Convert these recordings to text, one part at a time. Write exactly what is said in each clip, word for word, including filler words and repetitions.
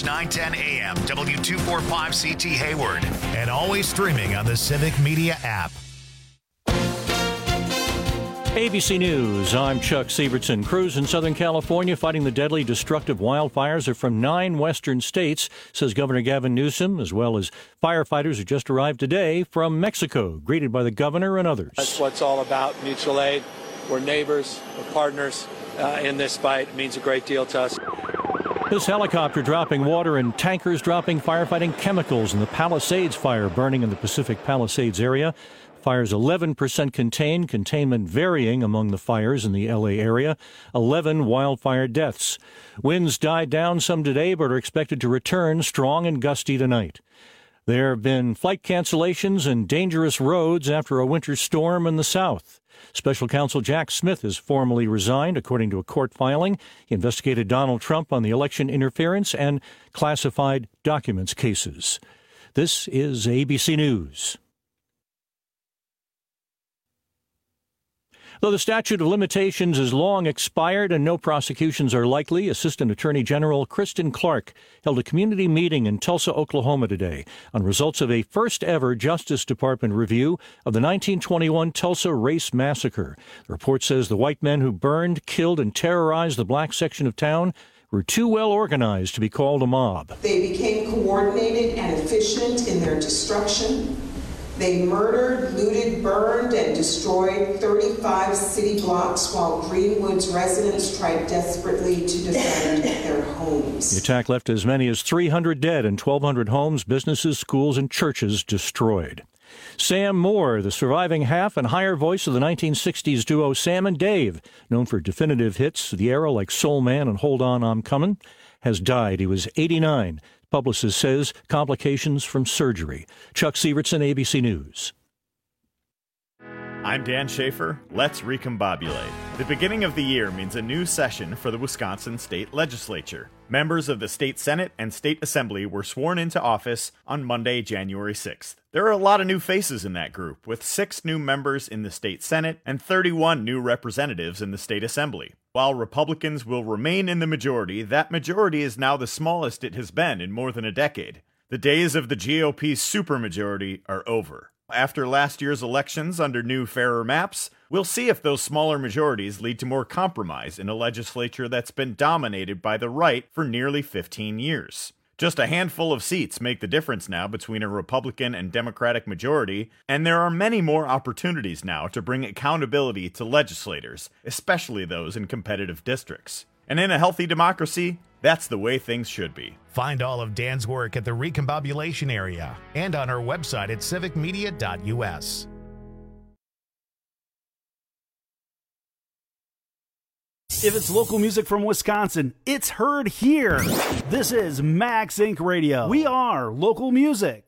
nine ten A M, W two forty-five C T Hayward. And always streaming on the Civic Media app. A B C News, I'm Chuck Sievertson. Crews in Southern California fighting the deadly, destructive wildfires are from nine western states, says Governor Gavin Newsom, as well as firefighters who just arrived today from Mexico, greeted by the governor and others. That's what it's all about, mutual aid. We're neighbors, we're partners uh, in this fight. It means a great deal to us. This helicopter dropping water and tankers dropping firefighting chemicals in the Palisades fire burning in the Pacific Palisades area. Fire's eleven percent contained, containment varying among the fires in the L A area. eleven wildfire deaths. Winds died down some today but are expected to return strong and gusty tonight. There have been flight cancellations and dangerous roads after a winter storm in the south. Special Counsel Jack Smith has formally resigned, according to a court filing. He investigated Donald Trump on the election interference and classified documents cases. This is A B C News. Though the statute of limitations is long expired and no prosecutions are likely, Assistant Attorney General Kristen Clark held a community meeting in Tulsa, Oklahoma today on results of a first-ever Justice Department review of the nineteen twenty-one Tulsa Race Massacre. The report says the white men who burned, killed, and terrorized the black section of town were too well organized to be called a mob. They became coordinated and efficient in their destruction. They murdered, looted, burned, and destroyed thirty-five city blocks while Greenwood's residents tried desperately to defend their homes. The attack left as many as three hundred dead and twelve hundred homes, businesses, schools, and churches destroyed. Sam Moore, the surviving half and higher voice of the nineteen sixties duo Sam and Dave, known for definitive hits of the era like Soul Man and Hold On, I'm Comin', has died. He was eighty-nine. Publicist says complications from surgery. Chuck Sievertson, A B C News. I'm Dan Schaefer. Let's recombobulate. The beginning of the year means a new session for the Wisconsin State Legislature. Members of the State Senate and State Assembly were sworn into office on Monday, January sixth. There are a lot of new faces in that group, with six new members in the State Senate and thirty-one new representatives in the State Assembly. While Republicans will remain in the majority, that majority is now the smallest it has been in more than a decade. The days of the G O P's supermajority are over. After last year's elections under new, fairer maps, we'll see if those smaller majorities lead to more compromise in a legislature that's been dominated by the right for nearly fifteen years. Just a handful of seats make the difference now between a Republican and Democratic majority, and there are many more opportunities now to bring accountability to legislators, especially those in competitive districts. And in a healthy democracy, that's the way things should be. Find all of Dan's work at the Recombobulation area and on our website at civic media dot U S. If it's local music from Wisconsin, it's heard here. This is Max Incorporated. Radio. We are local music.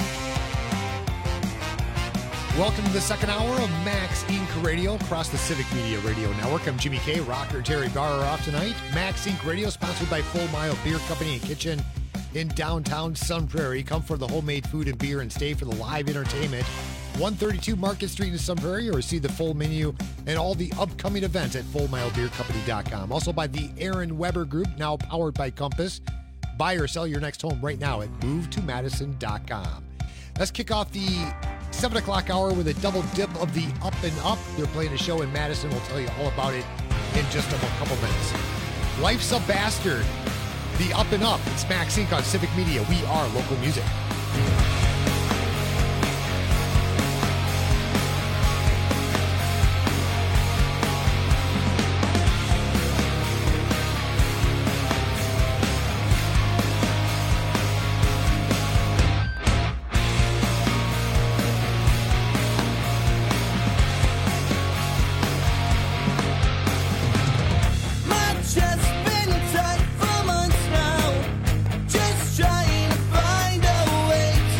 Welcome to the second hour of Max Incorporated. Radio across the Civic Media Radio Network. I'm Jimmy K. Rocker Terry Barr are off tonight. Max Incorporated. Radio, sponsored by Full Mile Beer Company and Kitchen in downtown Sun Prairie. Come for the homemade food and beer and stay for the live entertainment. one thirty-two Market Street in Sun Prairie, or see the full menu and all the upcoming events at full mile beer company dot com. Also by the Aaron Weber Group, now powered by Compass. Buy or sell your next home right now at move to madison dot com. Let's kick off the seven o'clock hour with a double dip of the Up and Up. They're playing a show in Madison. We'll tell you all about it in just a couple minutes. Life's a Bastard, the Up and Up. It's Max Incorporated on Civic Media. We are local music. Find a way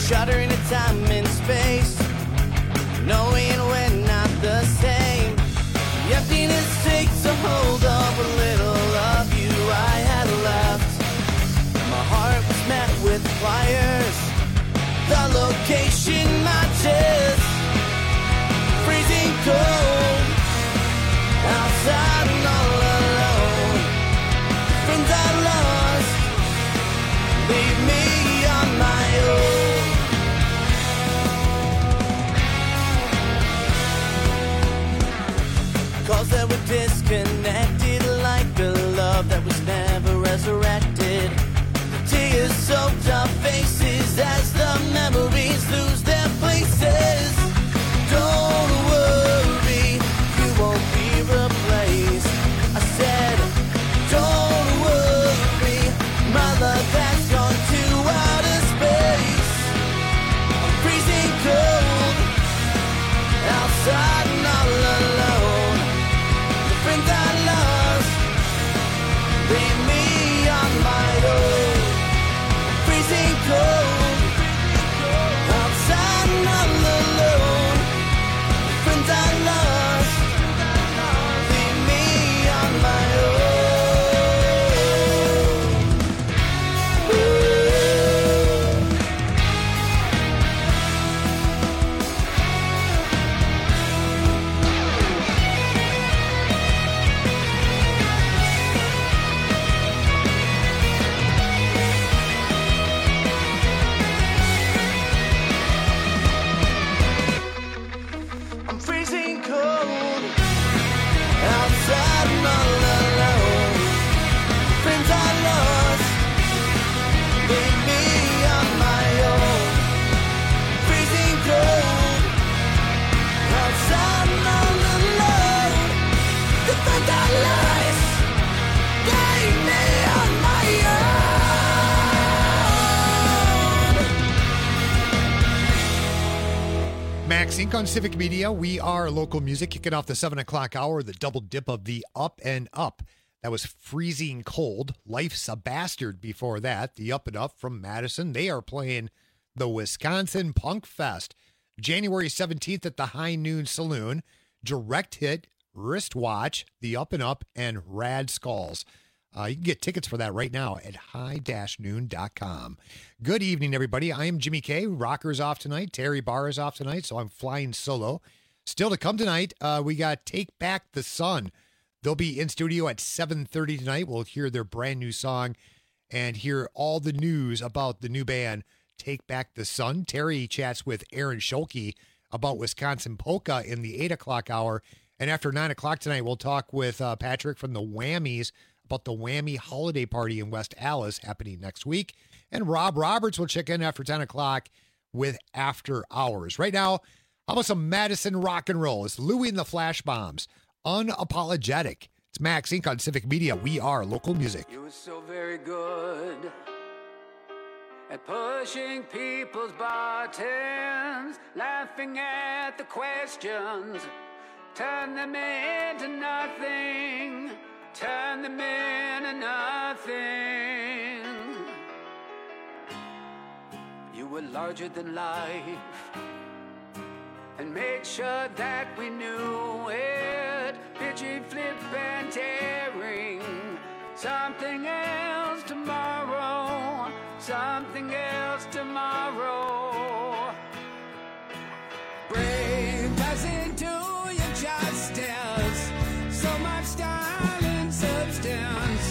shuddering at time and space, knowing we're not the same. The emptiness takes a hold of a little of you I had left. My heart was met with fires, the location matches, freezing cold, outside and all alone. Friends I lost, leave me on my own. Calls that were disconnected, like a love that was never resurrected. The tears soaked our faces as the memories lose their places. Don't worry, you won't be replaced. I said, don't worry, my love has gone to outer space. I'm freezing cold, outside and all alone. The friends I lost, leave me on my own. I'm freezing cold, outside and all alone. The friends I lost, leave me on my own. I'm freezing cold, outside and all alone. Friends I lost, leave me on my own. Freezing cold, outside and all alone. The friends I lost, leave me on my own. Max Inc on Civic Media. We are local music, kicking off the seven o'clock hour, the double dip of the Up and Up. That was Freezing Cold. Life's a Bastard before that. The Up and Up from Madison. They are playing the Wisconsin Punk Fest January seventeenth at the High Noon Saloon. Direct Hit, Wristwatch, the Up and Up, and Rad Skulls. Uh, you can get tickets for that right now at high dash noon dot com. Good evening, everybody. I am Jimmy K. Rocker's off tonight. Terry Barr is off tonight, so I'm flying solo. Still to come tonight, uh, we got Take Back the Sun. They'll be in studio at seven thirty tonight. We'll hear their brand new song and hear all the news about the new band, Take Back the Sun. Terry chats with Aaron Scholke about Wisconsin Polka in the eight o'clock hour. And after nine o'clock tonight, we'll talk with uh, Patrick from the Whammies about the Whammy Holiday Party in West Allis happening next week. And Rob Roberts will check in after ten o'clock with After Hours. Right now, how about some Madison rock and roll? It's Louie and the Flash Bombs, Unapologetic. It's Max Inc on Civic Media. We are local music. You were so very good at pushing people's buttons, laughing at the questions, turn them into nothing, turn them into nothing. You were larger than life, and made sure that we knew it. Pitching, flip, and tearing. Something else tomorrow. Something else tomorrow. Brave doesn't do you justice. So much style and substance.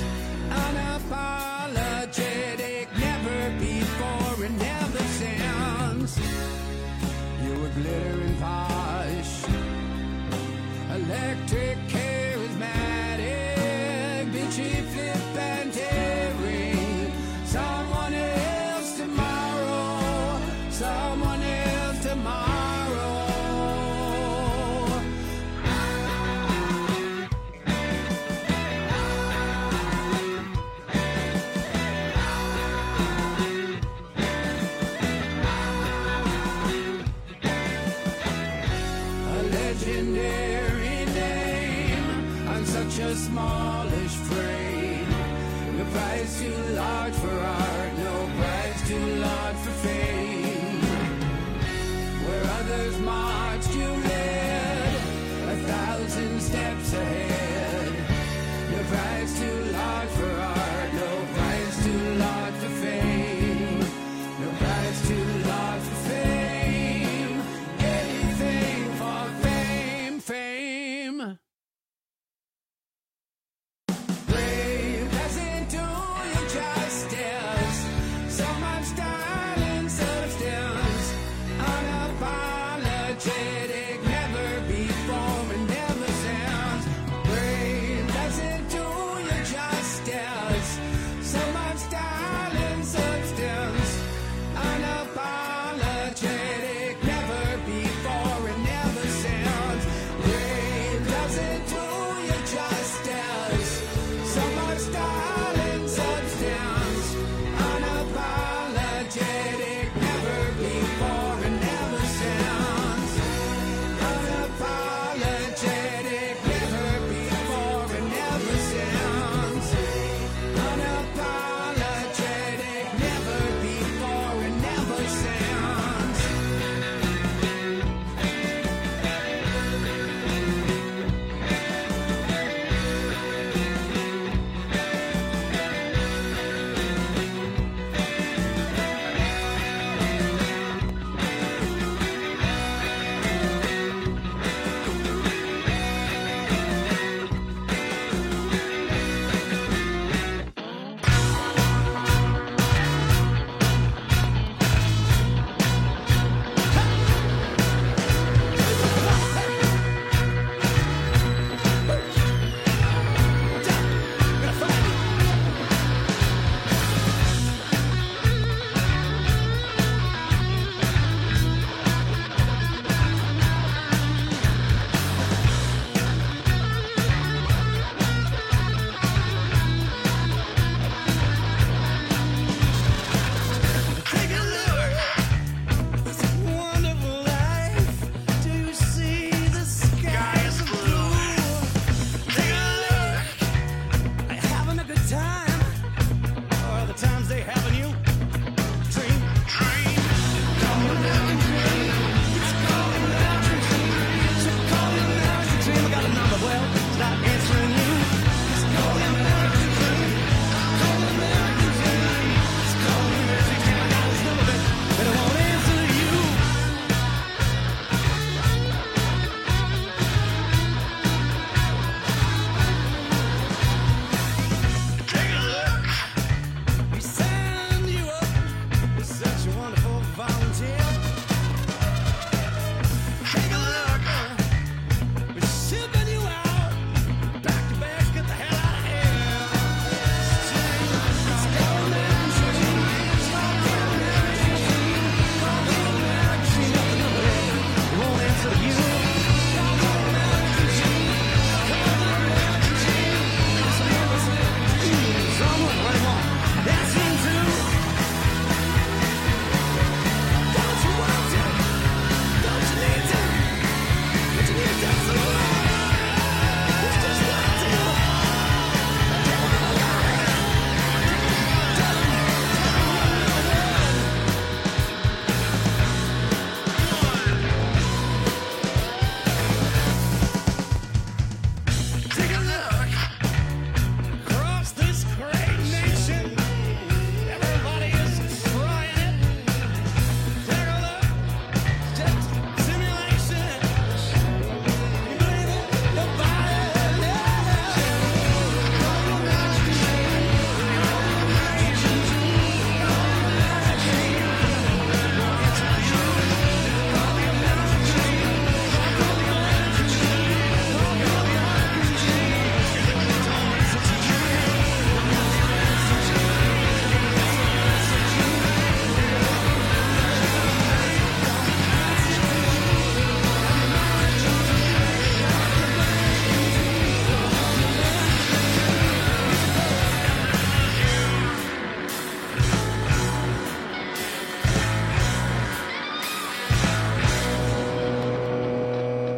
Unapologetic. Never before and never since. You were glittering posh, electric, charismatic, bitchy, flip, and tearing. Someone else tomorrow, someone else tomorrow. Such a smallish frame. No price too large for art, no price too large for fame.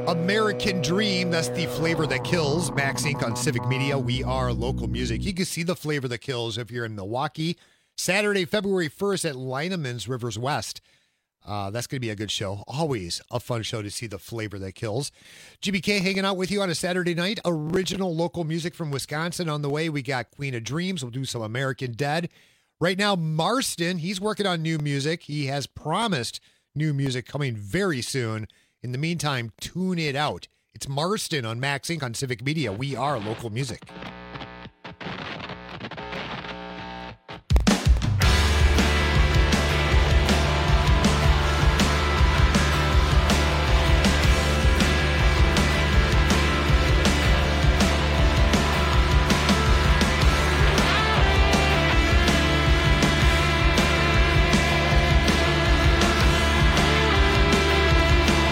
American Dream, that's the Flavor That Kills. Max Incorporated on Civic Media. We are local music. You can see the Flavor That Kills if you're in Milwaukee. Saturday, February first at Lineman's Rivers West. Uh, that's going to be a good show. Always a fun show to see the Flavor That Kills. G B K hanging out with you on a Saturday night. Original local music from Wisconsin on the way. We got Queen of Dreams. We'll do some American Dead. Right now, Marston, he's working on new music. He has promised new music coming very soon. In the meantime, tune it out. It's Marston on Max Incorporated on Civic Media. We are local music.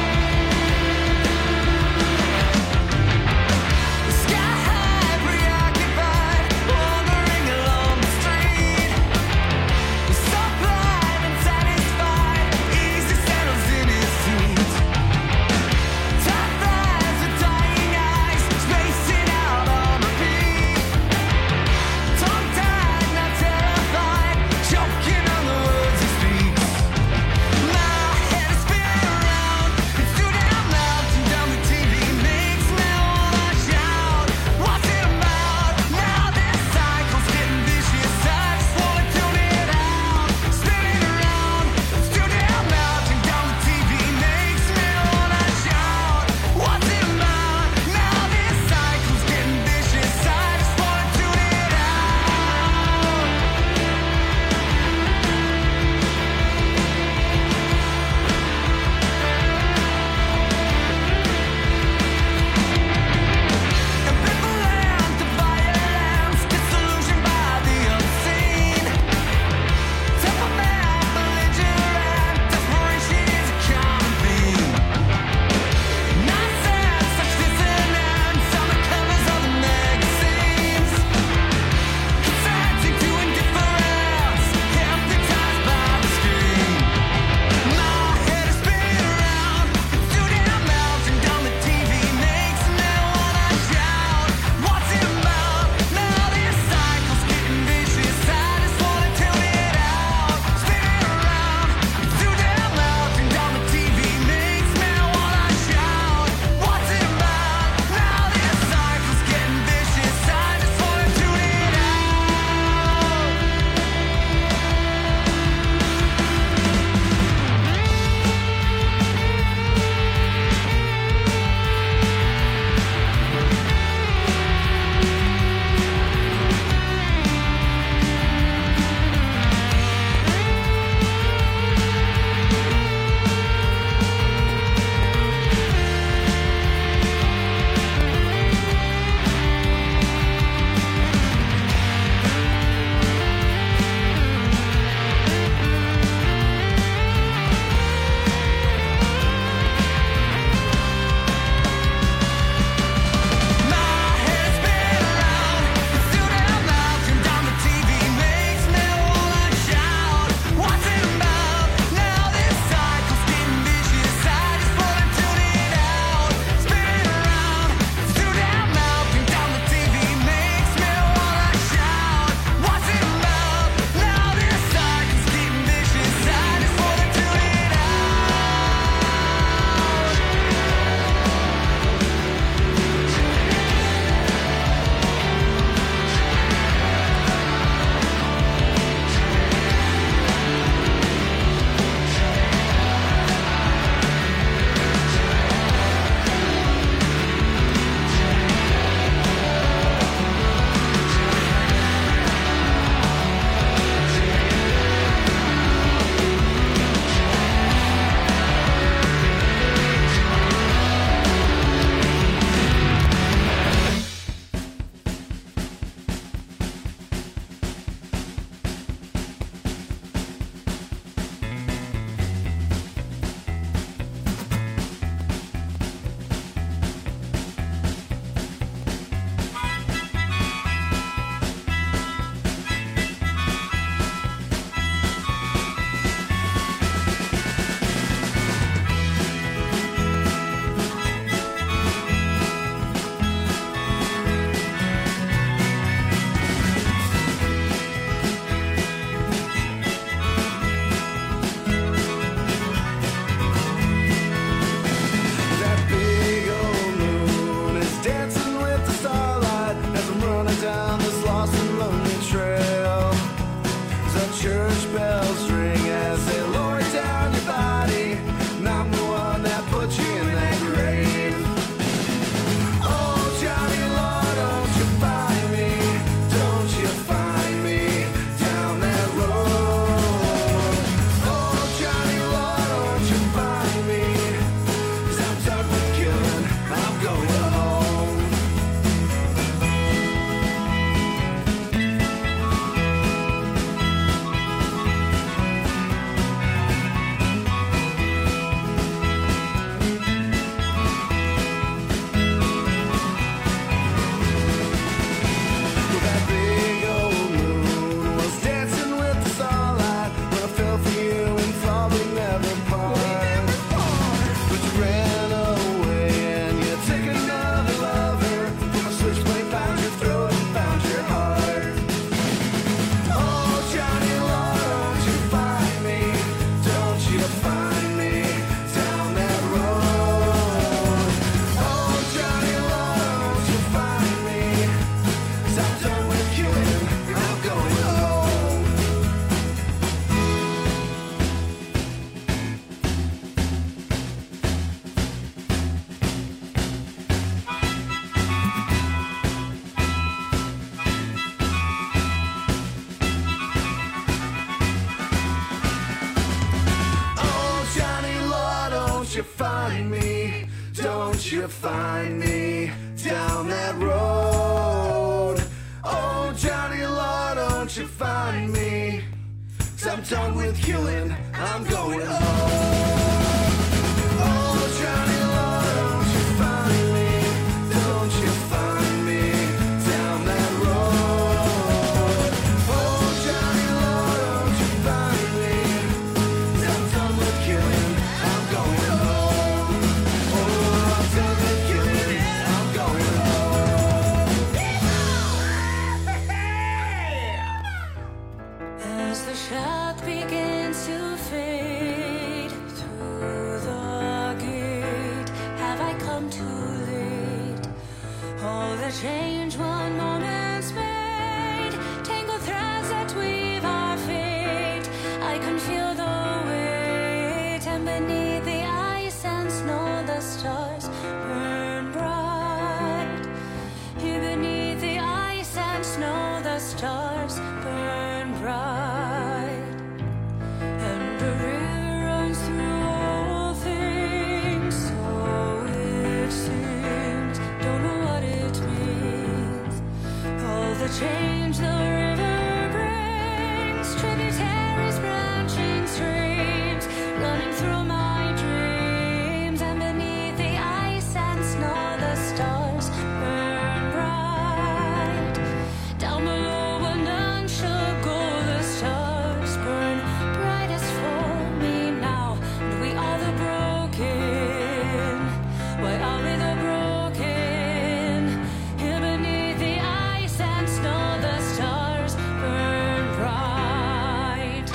Sky high, you find me, don't you find me down that road. Oh, Johnny Law, don't you find me, 'cause I'm done with killing, I'm going home. Oh, Johnny Law, don't you find me, don't you find me down that road. Oh, Johnny Law, don't you find me, 'cause I'm done with killing, I'm going home. Oh, I'm done with killing, I'm going home. As the shot begins to fade through the gate, have I come too late? All the change one moment's made, tangled threads that weave our fate. I can feel the weight, and beneath the ice and snow the stars burn bright. Here beneath the ice and snow the stars burn bright. And a river runs through all things, so it seems. Don't know what it means. All the change the river brings, tributaries, branching streams, running through my dreams. And beneath the ice and snow the stars burn bright. Down below where none should go, the stars burn brightest for me now. And we are the broken. Why are we the broken? Here beneath the ice and snow the stars burn bright.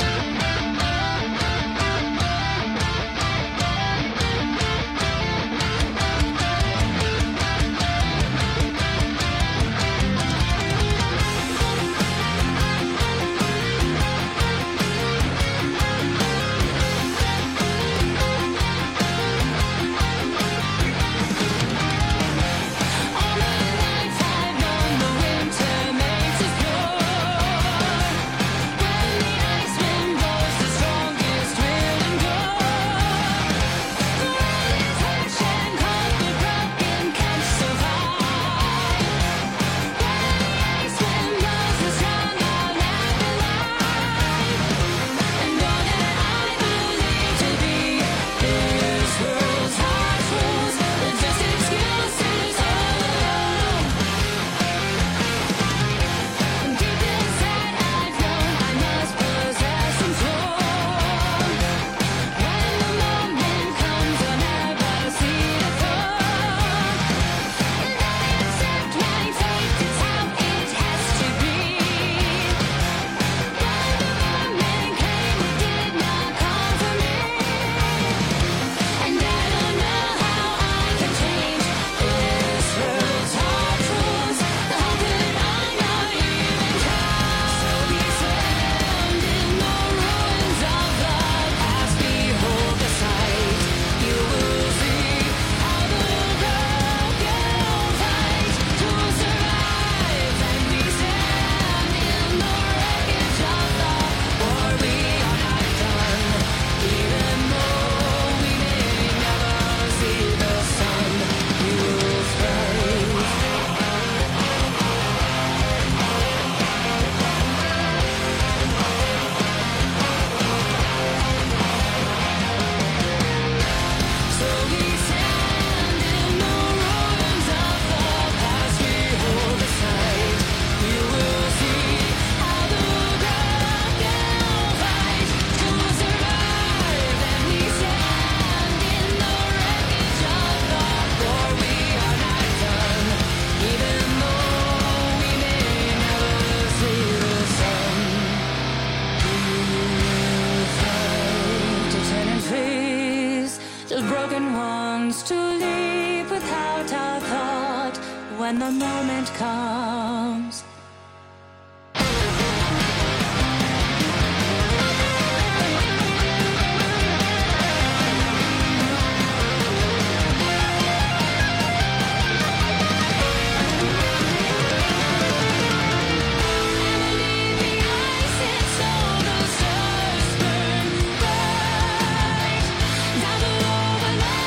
All my life I've known the winter makes us pure. When the ice wind blows, the strongest will endure. The wind is harsh and cold, but broken can't survive. When the ice wind blows, the strong are left alive. And all that I believe to be this world's harsh rules are just excuses all alone. And deep inside I've known I must possess some throne. When the moment comes, I'll never see the throne. And I accept my fate, it's how it has to be. When the moment came, it did not come for me. And I don't know how I can change this world's harsh rules. How could I not even try? So we stand in the ruins of the past. Behold the sight. You will see how the broken fight to survive. And we stand in the wreckage of the war. We are not done, even though we may never see the sun. You will thrive. So we stand in the ruins of the past. Behold the sight. You will see how the broken fight to survive. And we stand in the wreckage of the war. We are not done, even though we may never see the sun. We will fight to turn and face those broken ones, to leap without a thought when the moment comes. Down below when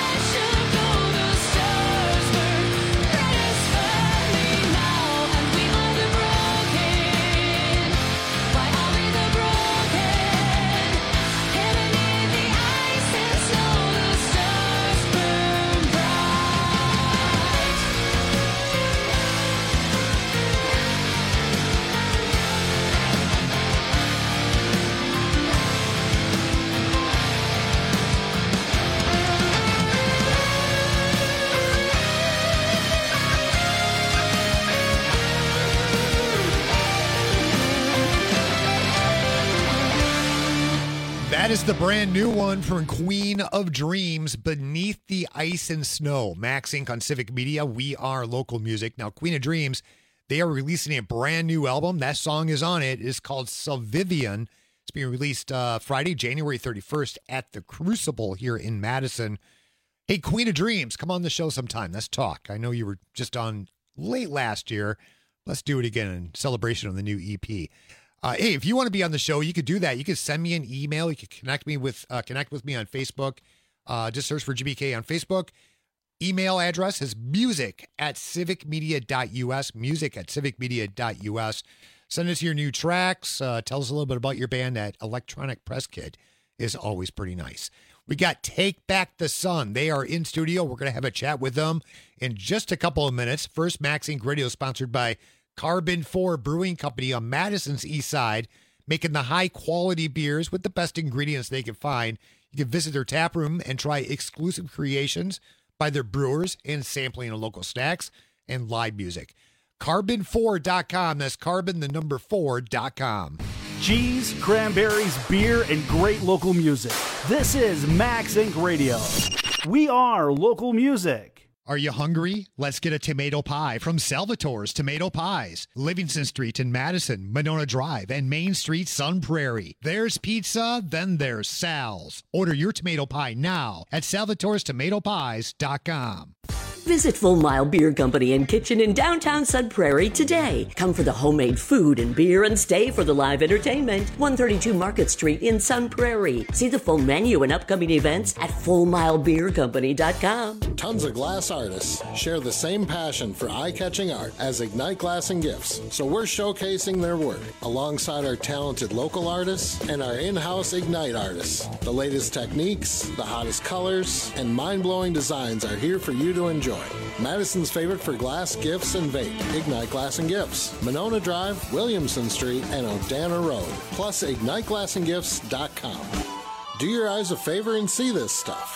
is the brand new one from Queen of Dreams, Beneath the Ice and Snow. Max Incorporated on Civic Media. We are local music. Now, Queen of Dreams, they are releasing a brand new album. That song is on it. It's called Salvivian. It's being released uh, Friday, January thirty-first at the Crucible here in Madison. Hey, Queen of Dreams, come on the show sometime. Let's talk. I know you were just on late last year. Let's do it again in celebration of the new E P. Uh, hey, if you want to be on the show, you could do that. You could send me an email. You could connect me with uh, connect with me on Facebook. Uh, just search for G B K on Facebook. Email address is music at civicmedia.us. Music at civicmedia.us. Send us your new tracks. Uh, tell us a little bit about your band. At Electronic Press Kit is always pretty nice. We got Take Back the Sun. They are in studio. We're going to have a chat with them in just a couple of minutes. First, Max Incorporated Radio, sponsored by Carbon four Brewing Company on Madison's east side, making the high-quality beers with the best ingredients they can find. You can visit their tap room and try exclusive creations by their brewers and sampling of local snacks and live music. carbon four dot com. That's carbon, the number four dot com. Cheese, cranberries, beer, and great local music. This is Max Incorporated Radio. We are local music. Are you hungry? Let's get a tomato pie from Salvatore's Tomato Pies. Livingston Street in Madison, Monona Drive, and Main Street, Sun Prairie. There's pizza, then there's Sal's. Order your tomato pie now at salvatores tomato pies dot com. Visit Full Mile Beer Company and Kitchen in downtown Sun Prairie today. Come for the homemade food and beer and stay for the live entertainment. one thirty-two Market Street in Sun Prairie. See the full menu and upcoming events at full mile beer company dot com. Tons of glass artists share the same passion for eye-catching art as Ignite Glass and Gifts, so we're showcasing their work alongside our talented local artists and our in-house Ignite artists. The latest techniques, the hottest colors, and mind-blowing designs are here for you to enjoy. Madison's favorite for glass, gifts, and vape. Ignite Glass and Gifts. Monona Drive, Williamson Street, and Odana Road. Plus, ignite glass and gifts dot com. Do your eyes a favor and see this stuff.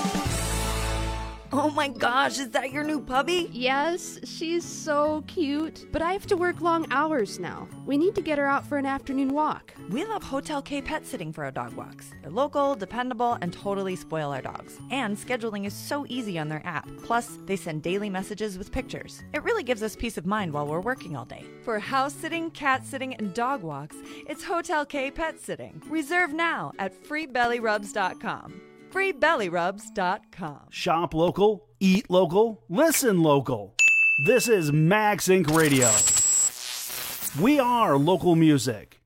Oh my gosh, is that your new puppy? Yes, she's so cute. But I have to work long hours now. We need to get her out for an afternoon walk. We love Hotel K Pet Sitting for our dog walks. They're local, dependable, and totally spoil our dogs. And scheduling is so easy on their app. Plus, they send daily messages with pictures. It really gives us peace of mind while we're working all day. For house sitting, cat sitting, and dog walks, it's Hotel K Pet Sitting. Reserve now at free belly rubs dot com. free belly rubs dot com. Shop local, eat local, listen local. This is Max Incorporated Radio. We are local music.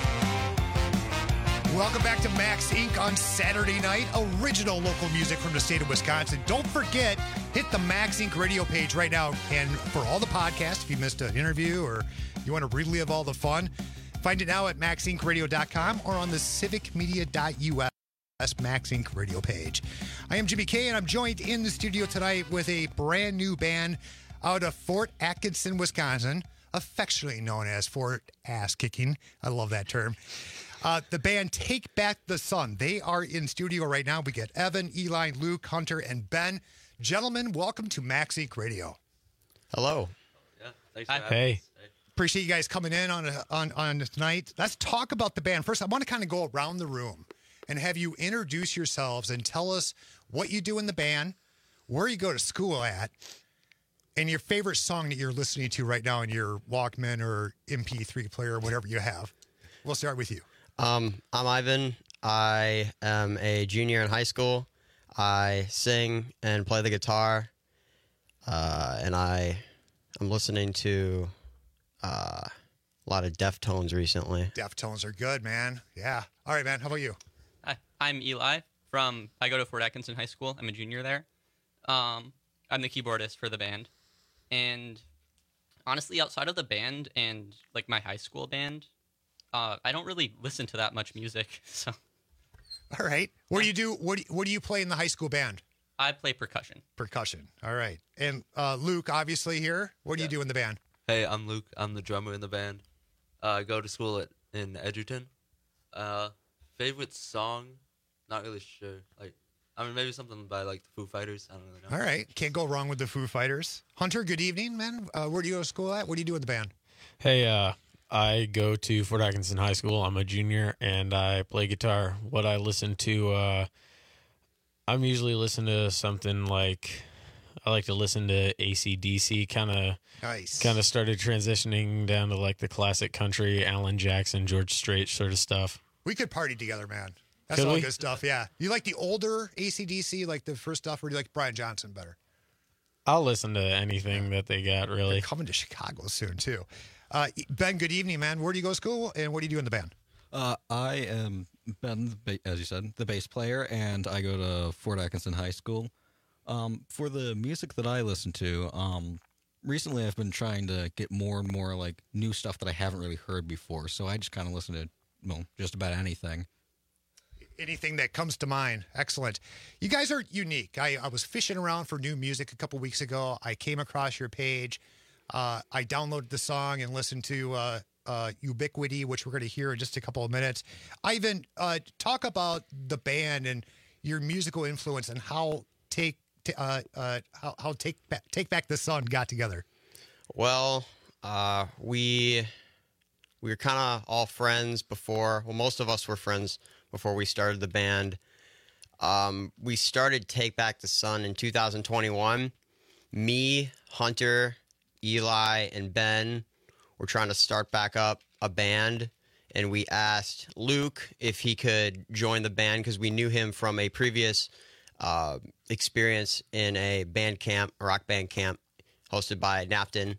Welcome back to Max Incorporated on Saturday night. Original local music from the state of Wisconsin. Don't forget, hit the Max Incorporated Radio page right now. And for all the podcasts, if you missed an interview or you want to relive all the fun, find it now at max inc radio dot com or on the civic media dot u s Max Incorporated Radio page. I am Jimmy K, and I'm joined in the studio tonight with a brand new band out of Fort Atkinson, Wisconsin, affectionately known as Fort Ass Kicking. I love that term. Uh, the band Take Back the Sun. They are in studio right now. We get Evan, Eli, Luke, Hunter, and Ben. Gentlemen, welcome to Max Incorporated Radio. Hello. Yeah, thanks for having Hey. us. Appreciate you guys coming in on a, on on tonight. Let's talk about the band. First, I want to kind of go around the room and have you introduce yourselves and tell us what you do in the band, where you go to school at, and your favorite song that you're listening to right now in your Walkman or M P three player or whatever you have. We'll start with you. Um, I'm Ivan. I am a junior in high school. I sing and play the guitar, uh, and I I'm listening to uh, a lot of Deftones recently. Deftones are good, man. Yeah. All right, man. How about you? Hi, I'm Eli from, I go to Fort Atkinson High School. I'm a junior there. Um, I'm the keyboardist for the band. And honestly, outside of the band and like my high school band, uh, I don't really listen to that much music. So, all right. What do you do? What do you, what do you play in the high school band? I play percussion. Percussion. All right. And uh, Luke, obviously here. What do Yeah. you do in the band? Hey, I'm Luke. I'm the drummer in the band. Uh, I go to school at in Edgerton. Uh, favorite song? Not really sure. Like, I mean, maybe something by like the Foo Fighters. I don't really know. All right. Can't go wrong with the Foo Fighters. Hunter, good evening, man. Uh, where do you go to school at? What do you do in the band? Hey, uh, I go to Fort Atkinson High School. I'm a junior, and I play guitar. What I listen to, uh, I'm usually listening to something like, I like to listen to A C D C, kind of nice. Kind of started transitioning down to like the classic country, Alan Jackson, George Strait sort of stuff. We could party together, man. That's Could all we? good stuff, yeah. You like the older A C D C, like the first stuff, or do you like Brian Johnson better? I'll listen to anything that they got, really. They're coming to Chicago soon, too. Uh, Ben, good evening, man. Where do you go to school, and what do you do in the band? Uh, I am Ben, as you said, the bass player, and I go to Fort Atkinson High School. Um, for the music that I listen to, um, recently I've been trying to get more and more like new stuff that I haven't really heard before, so I just kind of listen to, well, just about anything. Anything that comes to mind. Excellent. You guys are unique. I, I was fishing around for new music a couple weeks ago. I came across your page. Uh, I downloaded the song and listened to uh, uh, Ubiquity, which we're going to hear in just a couple of minutes. Ivan, uh, talk about the band and your musical influence and how take uh, uh, how, how take back, take back the Sun got together. Well, uh, we we were kind of all friends before. Well, most of us were friends before we started the band. Um, we started Take Back the Sun in two thousand twenty-one. Me, Hunter, Eli, and Ben were trying to start back up a band, and we asked Luke if he could join the band because we knew him from a previous uh, experience in a band camp, a rock band camp, hosted by Napton.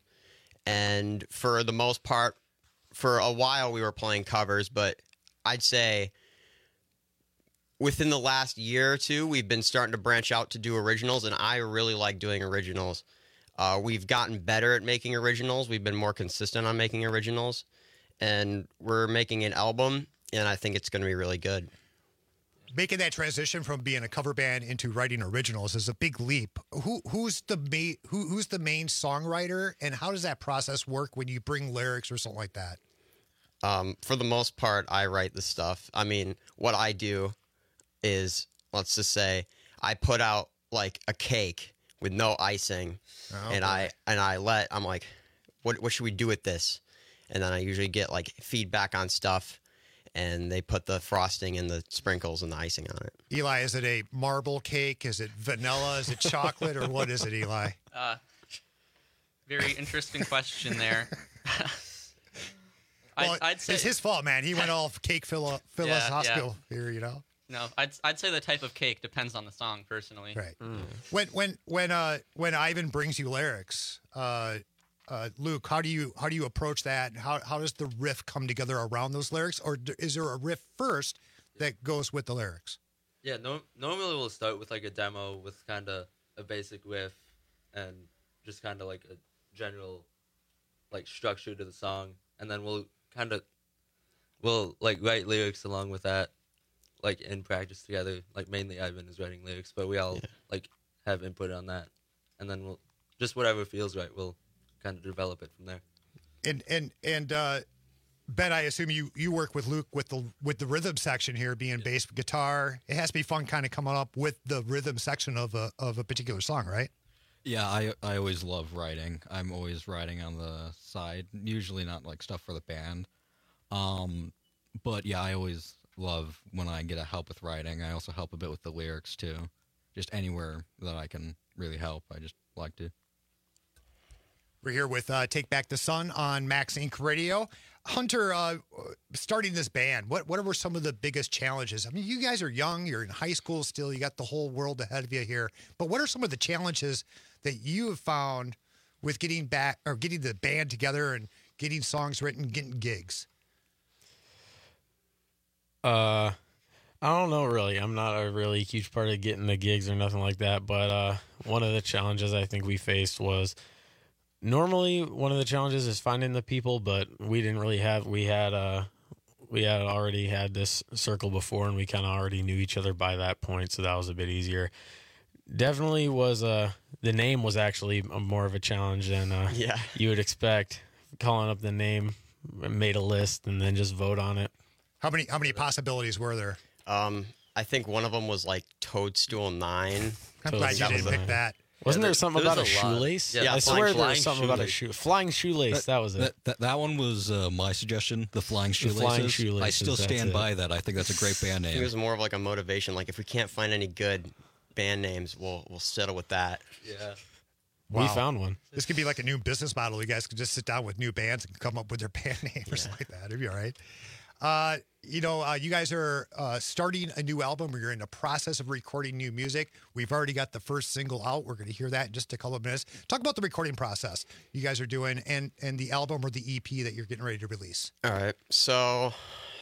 And for the most part, for a while we were playing covers, but I'd say within the last year or two, we've been starting to branch out to do originals, and I really like doing originals. Uh, we've gotten better at making originals. We've been more consistent on making originals, and we're making an album, and I think it's going to be really good. Making that transition from being a cover band into writing originals is a big leap. Who who's the ma- who who's the main songwriter, and how does that process work when you bring lyrics or something like that? Um, for the most part, I write the stuff. I mean, what I do is, let's just say, I put out like a cake with no icing, Oh, and boy. I and I let I'm like, what what should we do with this? And then I usually get like feedback on stuff, and they put the frosting and the sprinkles and the icing on it. Eli, is it a marble cake? Is it vanilla? Is it chocolate? Or what is it, Eli? Uh, very interesting question there. Well, I'd, I'd say it's his fault, man. He went all cake Phil- Phyllis Yeah, Hospital here, you know. No, I'd I'd say the type of cake depends on the song, personally. Right. When when when uh when Ivan brings you lyrics, uh, uh, Luke, how do you how do you approach that? How how does the riff come together around those lyrics, or d- is there a riff first that goes with the lyrics? Yeah, no, normally we'll start with like a demo with kind of a basic riff and just kind of like a general like structure to the song, and then we'll kind of we'll like write lyrics along with that, like in practice together. Like mainly Ivan is writing lyrics, but we all Yeah. like have input on that, and then we'll just whatever feels right, we'll kind of develop it from there. And and and uh, Ben, I assume you you work with Luke with the with the rhythm section here, being bass guitar. It has to be fun, kind of coming up with the rhythm section of a of a particular song, right? Yeah, I I always love writing. I'm always writing on the side, usually not like stuff for the band. Um, but yeah, I always love when I get a help with writing. I also help a bit with the lyrics too. Just anywhere that I can really help, I just like to. We're here with uh, Take Back the Sun on Max Inc Radio. Hunter, uh, starting this band, what what were some of the biggest challenges? I mean, you guys are young, you're in high school still, you got the whole world ahead of you here. But what are some of the challenges that you have found with getting back or getting the band together and getting songs written, getting gigs? Uh, I don't know, really. I'm not a really huge part of getting the gigs or nothing like that. But uh, one of the challenges I think we faced was normally one of the challenges is finding the people, but we didn't really have. We had uh, we had already had this circle before, and we kind of already knew each other by that point, so that was a bit easier. Definitely was uh the name was actually more of a challenge than uh, Yeah. you would expect. Calling up the name, made a list, and then just vote on it. How many how many possibilities were there? Um, I think one of them was like Toadstool Nine. I'm glad you That was didn't the- pick that. Wasn't Yeah, there something there about a was a lot. shoelace? Yeah, I flying- swear there flying was something about a shoelace. shoe flying shoelace. That, was it. That, that, that one was uh, my suggestion, the Flying The Shoelaces. Flying I Shoelaces, still that's stand it. by that. I think that's a great band I think name. it was more of like a motivation. Like if we can't find any good band names, we'll we'll settle with that. Yeah. We found one. This could be like a new business model. You guys could just sit down with new bands and come up with their band name or something like that. It'd be all right. Uh, you know, uh, you guys are uh, starting a new album, or you're in the process of recording new music. We've already got the first single out. We're going to hear that in just a couple of minutes. Talk about the recording process you guys are doing, and and the album or the E P that you're getting ready to release. All right. So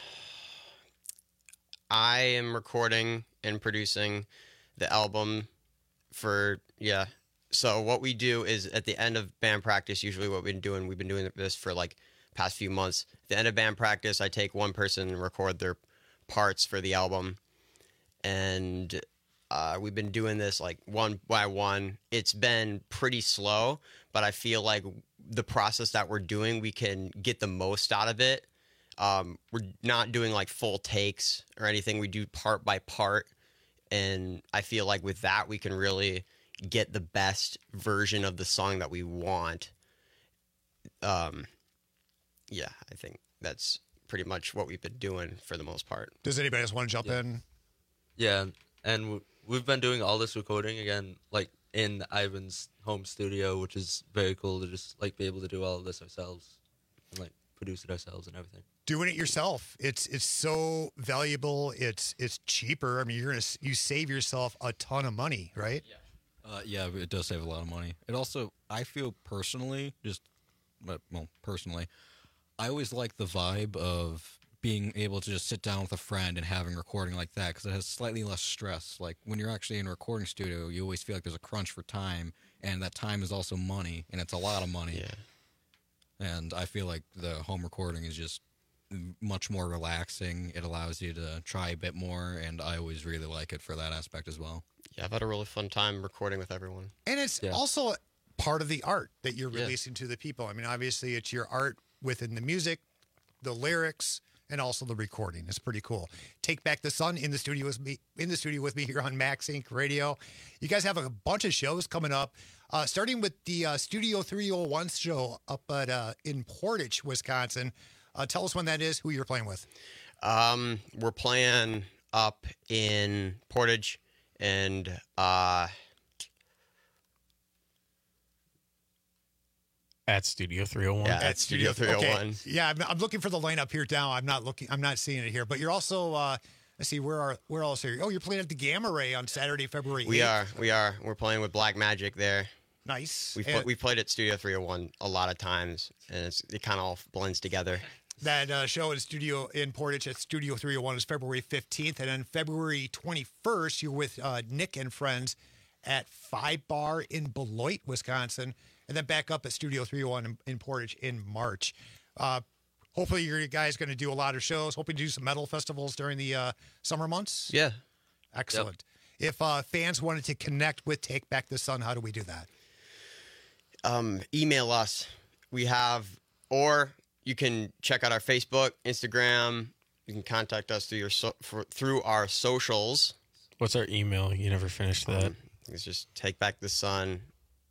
I am recording and producing the album for, yeah. So what we do is at the end of band practice, usually what we've been doing, we've been doing this for like past few months. At the end of band practice, I take one person and record their parts for the album. And uh, we've been doing this like one by one. It's been pretty slow, but I feel like the process that we're doing, we can get the most out of it. Um, we're not doing like full takes or anything. We do part by part. And I feel like with that, we can really get the best version of the song that we want. Um, yeah, I think that's pretty much what we've been doing for the most part. Does anybody else want to jump Yeah. in? Yeah, and w- we've been doing all this recording again, like in Ivan's home studio, which is very cool to just like be able to do all of this ourselves and like produce it ourselves and everything. Doing it yourself, it's it's so valuable. It's it's cheaper. I mean, you're gonna you save yourself a ton of money, right? Yeah. Uh, yeah, it does save a lot of money. It also, I feel personally, just, but, well, personally, I always like the vibe of being able to just sit down with a friend and having recording like that, because it has slightly less stress. Like when you're actually in a recording studio, you always feel like there's a crunch for time, and that time is also money, and it's a lot of money. Yeah. And I feel like the home recording is just much more relaxing. It allows you to try a bit more, and I always really like it for that aspect as well. Yeah, I've had a really fun time recording with everyone. And it's Yeah. also part of the art that you're Yeah. releasing to the people. I mean, obviously, it's your art within the music, the lyrics, and also the recording. It's pretty cool. Take Back the Sun in the studio with me, in the studio with me here on Max Inc Radio. You guys have a bunch of shows coming up, uh, starting with the uh, Studio three oh one show up at uh, in Portage, Wisconsin. Uh, tell us when that is, who you're playing with. Um, we're playing up in Portage and uh, At Studio three oh one. Yeah, at Studio three oh one. Okay. Yeah, I'm, I'm looking for the lineup here now. I'm not looking. I'm not seeing it here. But you're also. Uh, let's see. Where are where else are you? Oh, you're playing at the Gamma Ray on Saturday, February eighth. We are, we are. We're playing with Black Magic there. Nice. We've, And- pl- we've played at Studio three oh one a lot of times, and it's, it kind of all blends together. That uh, show at Studio in Portage at Studio three oh one is February fifteenth, and then February twenty-first, you're with uh, Nick and friends at Five Bar in Beloit, Wisconsin, and then back up at Studio three oh one in, in Portage in March. Uh, hopefully, you guys going to do a lot of shows. Hoping to do some metal festivals during the uh, summer months. Yeah. Excellent. If uh, fans wanted to connect with Take Back the Sun, how do we do that? Um, email us. We have, or you can check out our Facebook, Instagram. You can contact us through your so, for, through our socials. What's our email? You never finished that. Um, it's just Take Back the Sun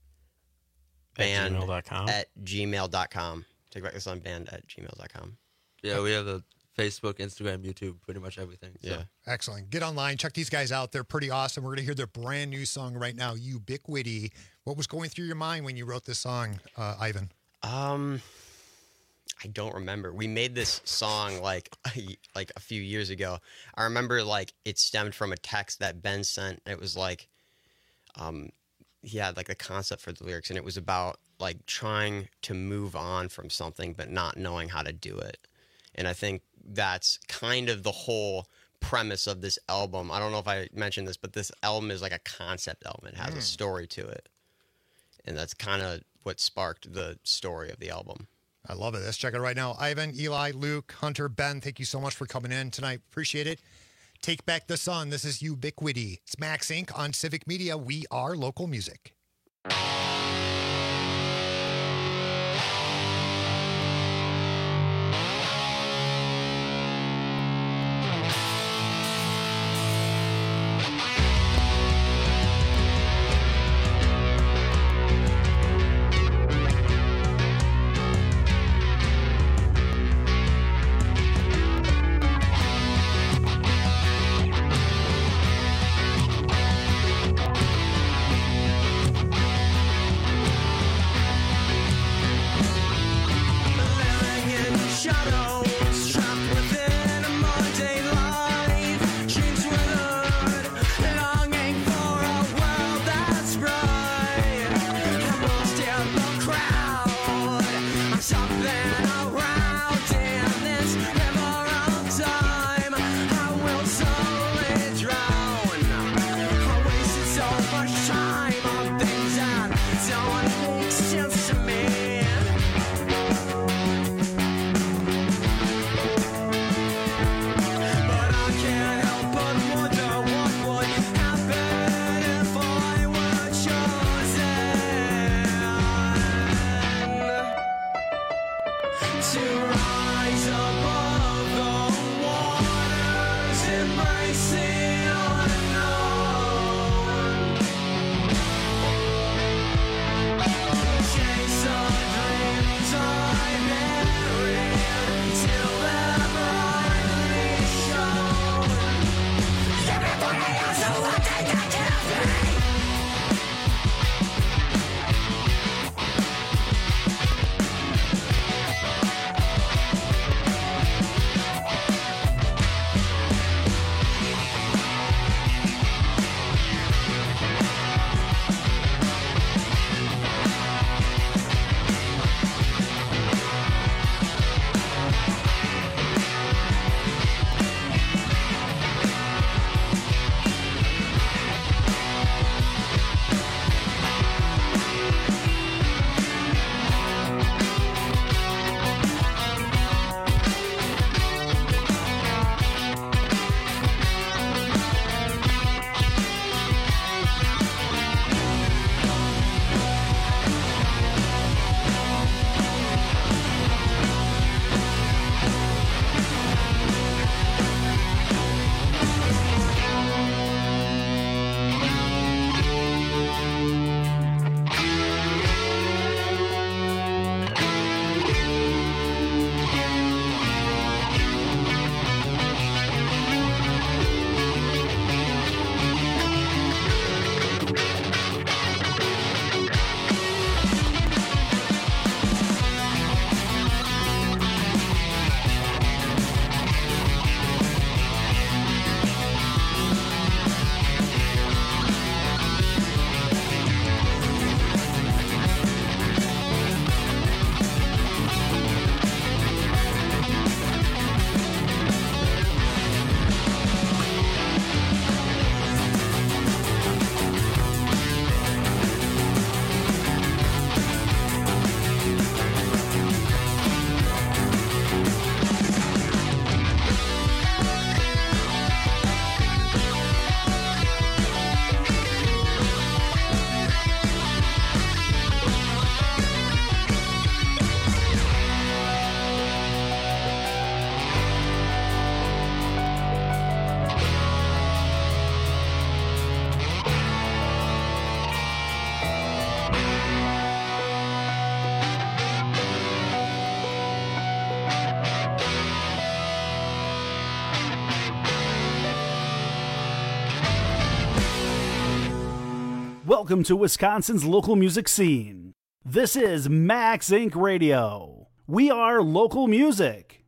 At band gmail dot com. at gmail dot com. Take Back the Sun band at gmail dot com. Yeah, we have a Facebook, Instagram, YouTube, pretty much everything. So. Yeah. Excellent. Get online. Check these guys out. They're pretty awesome. We're going to hear their brand new song right now, Ubiquity. What was going through your mind when you wrote this song, uh, Ivan? Um, I don't remember. We made this song like like a few years ago. I remember like it stemmed from a text that Ben sent. It was like, um, he had like the concept for the lyrics, and it was about like trying to move on from something but not knowing how to do it. And I think that's kind of the whole premise of this album. I don't know if I mentioned this, but this album is like a concept album. It has Mm. a story to it. And that's kind of what sparked the story of the album. I love it. Let's check it right now. Ivan, Eli, Luke, Hunter, Ben, thank you so much for coming in tonight. Appreciate it. Take Back the Sun. This is Ubiquity. It's Max Incorporated on Civic Media. We are local music. Welcome to Wisconsin's local music scene. This is Max Incorporated. Radio. We are local music.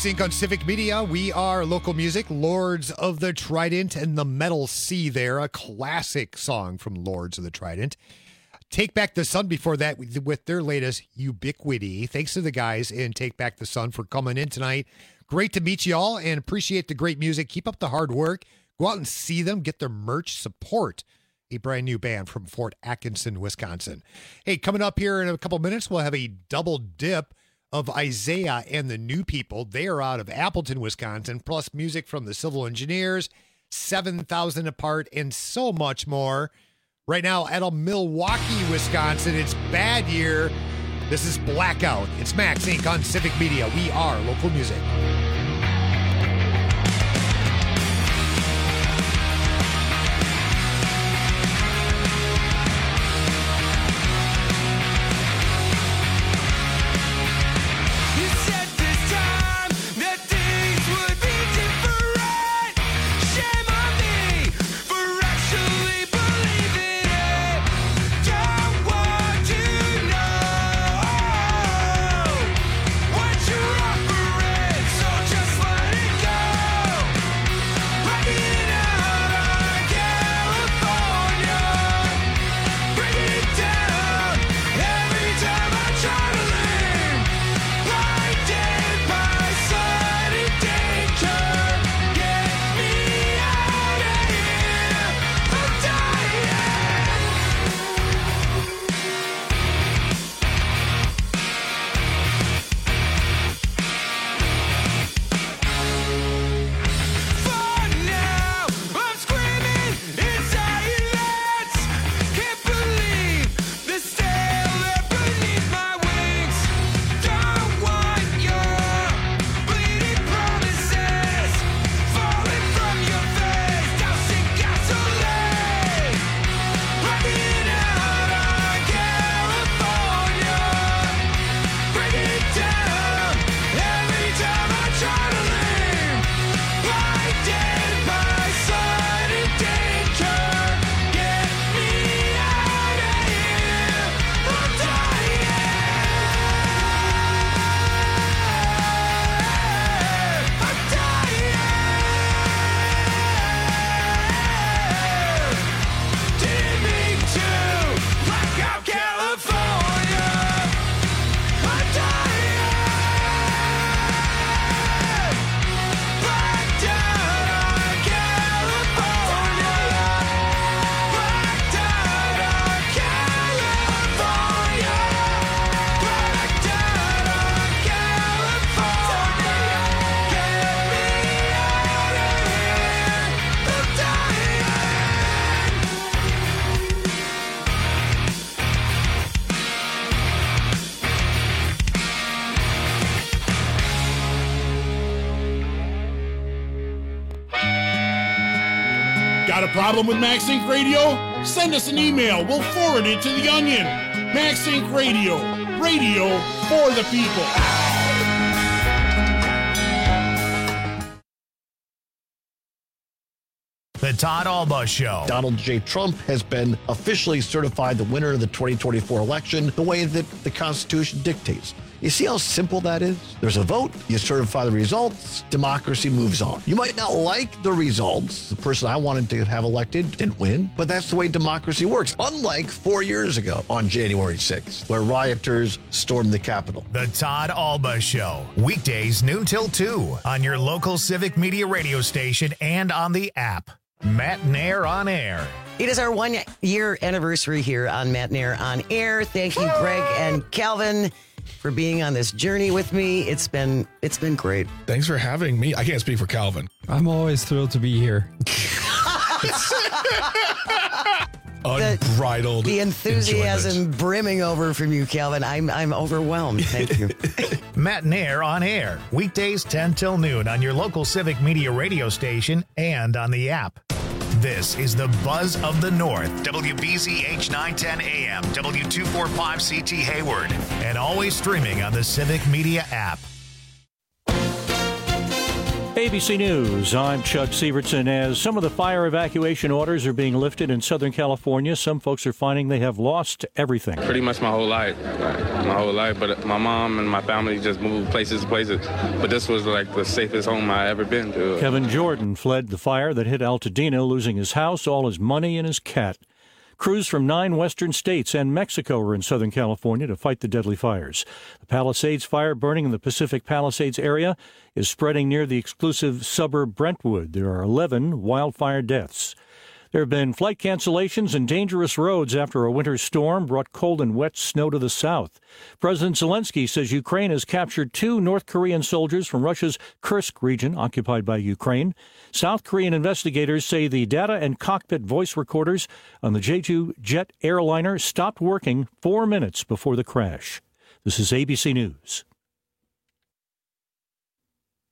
Max Incorporated on Civic Media. We are local music, Lords of the Trident and the Metal Sea there, a classic song from Lords of the Trident. Take Back the Sun before that with their latest Ubiquity. Thanks to the guys in Take Back the Sun for coming in tonight. Great to meet you all and appreciate the great music. Keep up the hard work. Go out and see them. Get their merch. Support a brand new band from Fort Atkinson, Wisconsin. Hey, coming up here in a couple minutes, we'll have a double dip of Isaiah and the New People. They are out of Appleton, Wisconsin, plus music from the Civil Engineers, seven thousand Apart, and so much more. Right now, out of Milwaukee, Wisconsin, it's Bad Year. This is Blackout. It's Max Incorporated on Civic Media. We are local music. Got a problem with Max Inc Radio? Send us an email. We'll forward it to the Onion. Max Inc Radio. Radio for the people. The Todd Alba Show. Donald J. Trump has been officially certified the winner of the twenty twenty-four election the way that the Constitution dictates. You see how simple that is? There's a vote, you certify the results, democracy moves on. You might not like the results. The person I wanted to have elected didn't win, but that's the way democracy works. Unlike four years ago on January sixth, where rioters stormed the Capitol. The Todd Alba Show. Weekdays noon till two on your local Civic Media radio station and on the app. Matt Nair on Air. It is our one-year anniversary here on Matt Nair on Air. Thank you, Greg and Calvin, for being on this journey with me. It's been it's been great. Thanks for having me. I can't speak for Calvin. I'm always thrilled to be here. Unbridled The enthusiasm enjoyment. brimming over from you, Calvin. I'm I'm overwhelmed. Thank you. Matt Nair on Air. Weekdays ten till noon on your local Civic Media radio station and on the app. This is the Buzz of the North. W B Z H nine ten A M, W two forty-five C T Hayward, and always streaming on the Civic Media app. A B C News, I'm Chuck Sievertson. As some of the fire evacuation orders are being lifted in Southern California, some folks are finding they have lost everything. Pretty much my whole life, my whole life. But my mom and my family just moved places to places. But this was like the safest home I ever been to. Kevin Jordan fled the fire that hit Altadena, losing his house, all his money, and his cat. Crews from nine western states and Mexico are in Southern California to fight the deadly fires. The Palisades fire burning in the Pacific Palisades area is spreading near the exclusive suburb Brentwood. There are eleven wildfire deaths. There have been flight cancellations and dangerous roads after a winter storm brought cold and wet snow to the south. President Zelensky says Ukraine has captured two North Korean soldiers from Russia's Kursk region, occupied by Ukraine. South Korean investigators say the data and cockpit voice recorders on the Jeju jet airliner stopped working four minutes before the crash. This is A B C News.